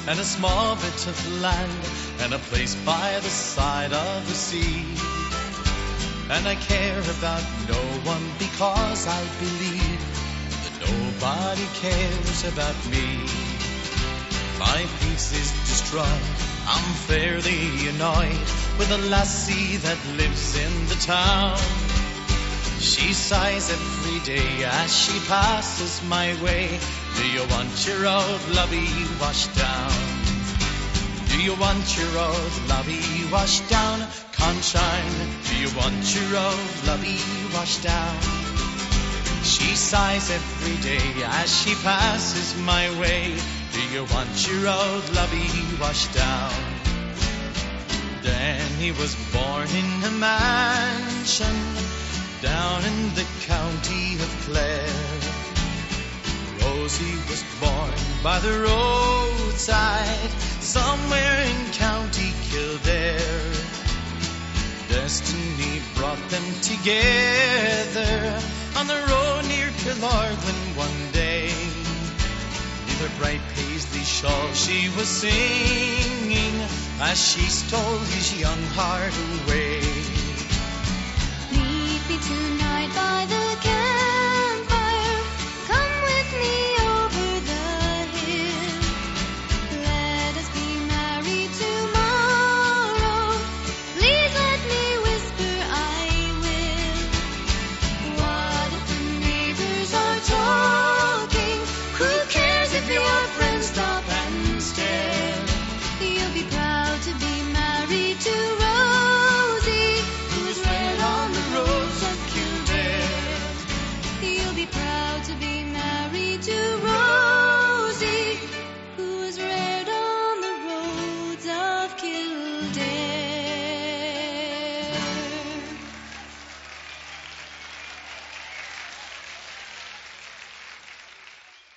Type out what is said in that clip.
and a small bit of land, and a place by the side of the sea. And I care about no one because I believe that nobody cares about me. My peace is destroyed, I'm fairly annoyed with a lassie that lives in the town. She sighs every day as she passes my way. Do you want your old lovey washed down? Do you want your old lovey washed down? Conshine, do you want your old lovey washed down? She sighs every day as she passes my way. Do you want your old lovey washed down? Danny was born in a mansion down in the county of Clare. Rosie was born by the roadside somewhere in County Kildare. Destiny brought them together on the road near Killarglen one day. In her bright paisley shawl she was singing as she stole his young heart away. Meet me tonight by the